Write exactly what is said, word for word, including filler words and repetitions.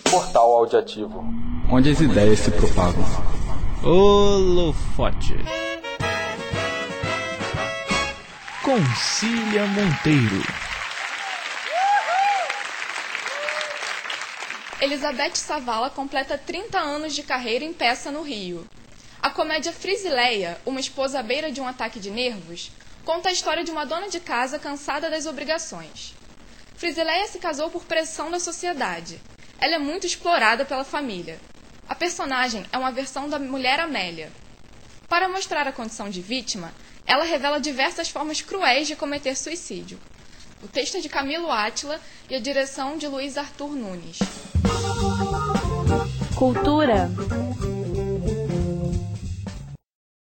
Portal Audiativo, onde as ideias se propagam. Holofote. Com Cília Monteiro. Elizabeth Savala completa trinta anos de carreira em peça no Rio. A comédia Frisileia, uma esposa à beira de um ataque de nervos, conta a história de uma dona de casa cansada das obrigações. Frisileia se casou por pressão da sociedade. Ela é muito explorada pela família. A personagem é uma versão da mulher Amélia. Para mostrar a condição de vítima, ela revela diversas formas cruéis de cometer suicídio. O texto é de Camilo Átila e a direção de Luiz Arthur Nunes. Cultura.